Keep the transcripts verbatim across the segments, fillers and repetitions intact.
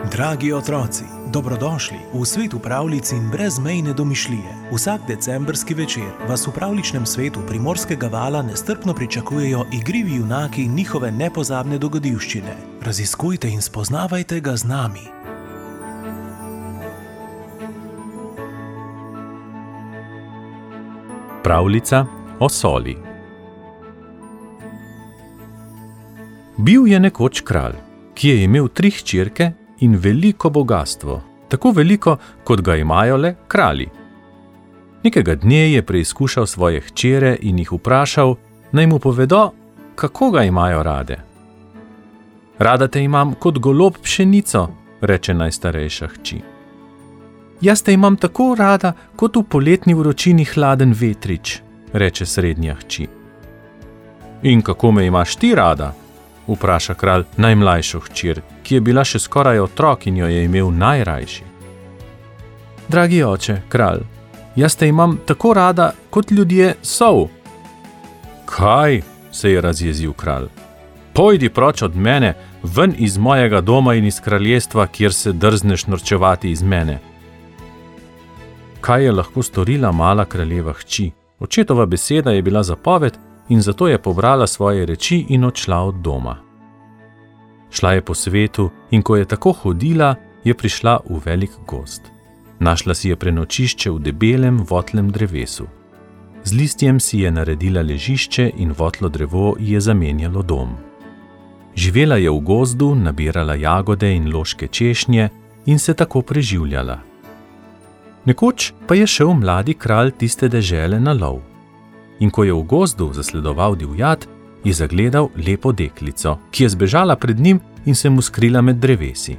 Dragi otroci, dobrodošli v svetu pravljic in brezmejne domišljije. Vsak decembrski večer vas v pravličnem svetu Primorskega vala nestrpno pričakujejo igrivi junaki in njihove nepozabne dogodivščine. Raziskujte in spoznavajte ga z nami. Pravljica o soli. Bil je nekoč kralj, ki je imel tri hčerke in veliko bogastvo, tako veliko, kot ga imajo le kralji. Nekega dne je preizkušal svoje hčere in jih vprašal, naj mu povedo, kako ga imajo rade. Rada te imam kot golob pšenico, reče najstarejša hči. Jaz te imam tako rada, kot v poletni vročini hladen vetrič, reče srednja hči. In kako me imaš ti rada? Vpraša kralj najmlajšo hčer, ki je bila še skoraj otrok in jo je imel najrajši. Dragi oče, kralj, jaz te imam tako rada, kot ljudje sol. Kaj? Se je razjezil kralj. Pojdi proč od mene, ven iz mojega doma in iz kraljestva, kjer se drzneš norčevati iz mene. Kaj je lahko storila mala kraljeva hči? Očetova beseda je bila zapoved in zato je pobrala svoje reči in odšla od doma. Šla je po svetu in ko je tako hodila, je prišla v velik gozd. Našla si je prenočišče v debelem, votlem drevesu. Z listjem si je naredila ležišče in votlo drevo ji je zamenjalo dom. Živela je v gozdu, nabirala jagode in loške češnje in se tako preživljala. Nekoč pa je šel mladi kralj tiste dežele na lov. In ko je v gozdu zasledoval divjad, je zagledal lepo deklico, ki je zbežala pred njim in se mu skrila med drevesi.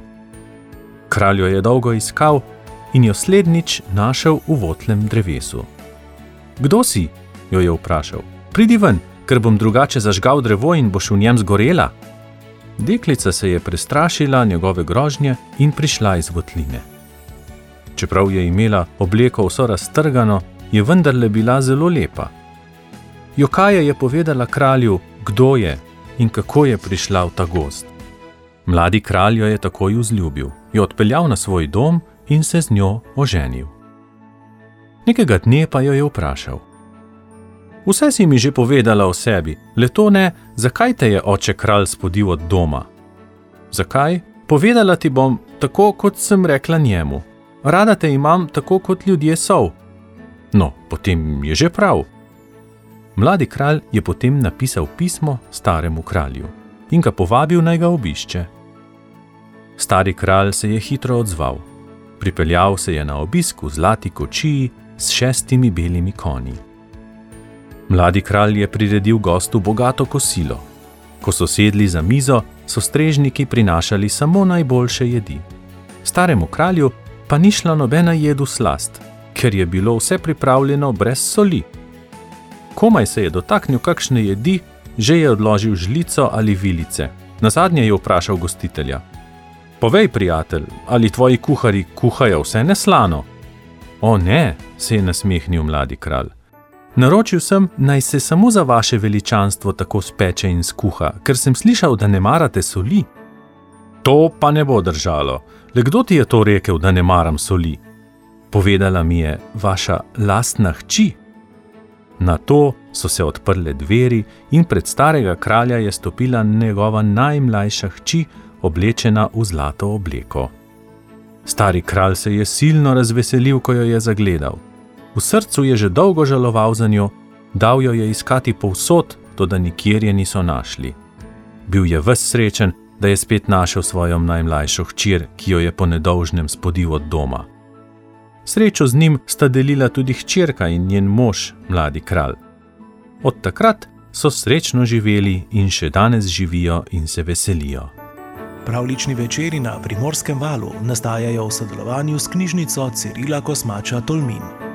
Kralj jo je dolgo iskal in jo slednjič našel v votlem drevesu. Kdo si? Jo je vprašal. Pridi ven, ker bom drugače zažgal drevo in boš v njem zgorela. Deklica se je prestrašila njegove grožnje in prišla iz votline. Čeprav je imela obleko vso raztrgano, je vendarle bila zelo lepa. Jokaje je povedala kralju, kdo je in kako je prišla v ta gozd. Mladi kralj jo je takoj vzljubil, jo odpeljal na svoj dom in se z njo oženil. Nekega dne pa jo je vprašal. Vse si mi že povedala o sebi, le to ne, zakaj te je oče kralj spodil od doma? Zakaj? Povedala ti bom tako, kot sem rekla njemu. Rada te imam tako, kot ljudje sol. No, potem je že prav. Mladi kralj je potem napisal pismo staremu kralju in ga povabil, naj ga obišče. Stari kralj se je hitro odzval. Pripeljal se je na obisk v zlati kočiji s šestimi belimi konji. Mladi kralj je priredil gostu bogato kosilo. Ko so sedli za mizo, so strežniki prinašali samo najboljše jedi. Staremu kralju pa ni šla nobena jed v slast, ker je bilo vse pripravljeno brez soli. Komaj se je dotaknil kakšne jedi, že je odložil žlico ali vilice. Nazadnje je vprašal gostitelja. Povej, prijatelj, ali tvoji kuharji kuhajo vse neslano? O ne, se je nasmehnil mladi kralj. Naročil sem, naj se samo za vaše veličanstvo tako speče in skuha, ker sem slišal, da ne marate soli. To pa ne bo držalo. Le kdo ti je to rekel, da ne maram soli? Povedala mi je vaša lastna hči. Na to so se odprle dveri in pred starega kralja je stopila njegova najmlajša hči, oblečena v zlato obleko. Stari kralj se je silno razveselil, ko jo je zagledal. V srcu je že dolgo žaloval za njo, dal jo je iskati povsod, toda nikjer je niso našli. Bil je ves srečen, da je spet našel svojo najmlajšo hčer, ki jo je po nedolžnem spodil od doma. Srečo z njim sta delila tudi hčerka in njen mož, mladi kralj. Od takrat so srečno živeli in še danes živijo in se veselijo. Pravlični večeri na Primorskem valu nastajajo v sodelovanju s knjižnico Cirila Kosmača Tolmin.